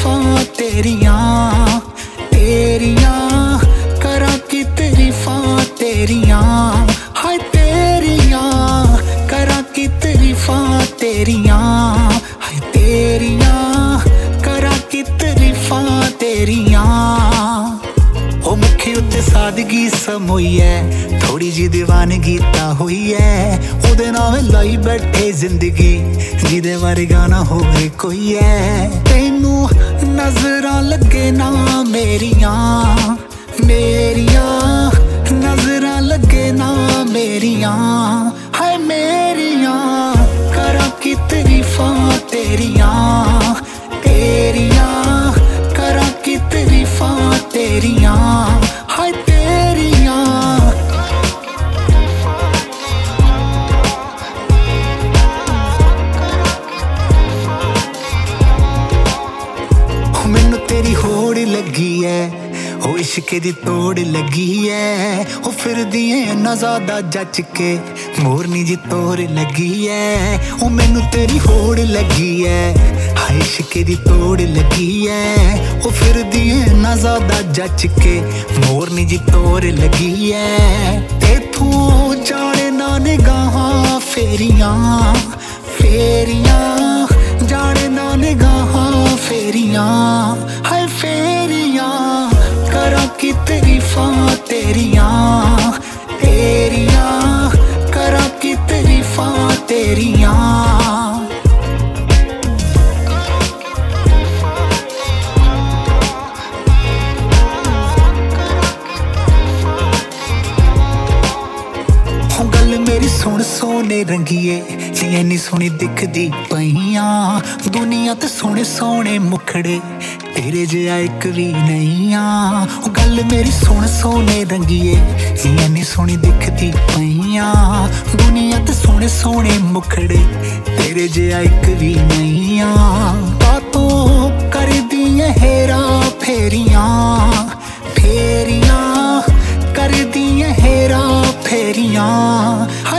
तारीफां तेरियां तेरियां करा की तारीफां तेरियां हाय तेरियां करा की तारीफां तेरियां हाय तेरियां करा की तारीफां तेरियां ओ मुखी उत्ते सादगी समोई है थोड़ी जी दीवानगी ता हुई है ओदे नाल लाई बैठे जिंदगी जिदे बारे गाना होवे कोई है तेनू नजरां लगे ना मेरियां मेरियां नजरां लगे ना मेरियां हाय मेरियां करा की तारीफां तेरियां तेरियां करा की तारीफां तेरियां हाय तेरियां मैनू तेरी होड़ लगी है ओ इश्क दी तोड़ लगी है ओ फिर दिए ना ज्यादा जच के मोरनी जी तोड़ लगी है ओ मैनू तेरी होड़ लगी है हाय इश्क दी तोड़ लगी है ओ फिर दिए ना ज्यादा जच के मोरनी जी तोड़ लगी है तेथू जाने ना निगाहां फेरियां फेरियां जाने ना निगाहां फेरियां हाय फेरियां करा की तारीफां तेरियां तेरियां करा की तारीफां तेरियां गल मेरी सुन सोने रंगीए जियां नी सोहनी दिखदी पईयां दुनिया ते सोहने सोहने मुखड़े तेरे जिहा इक भी नहीं आ गल मेरी सुन सोने रंगीए जियां नी सोहनी दिखदी पईयां दुनिया ते सोहने सोहने मुखड़े तेरे जिहा इक भी नहीं आ बातों करदी हेरा फेरियां फेरियां करदी हेरा फेरियां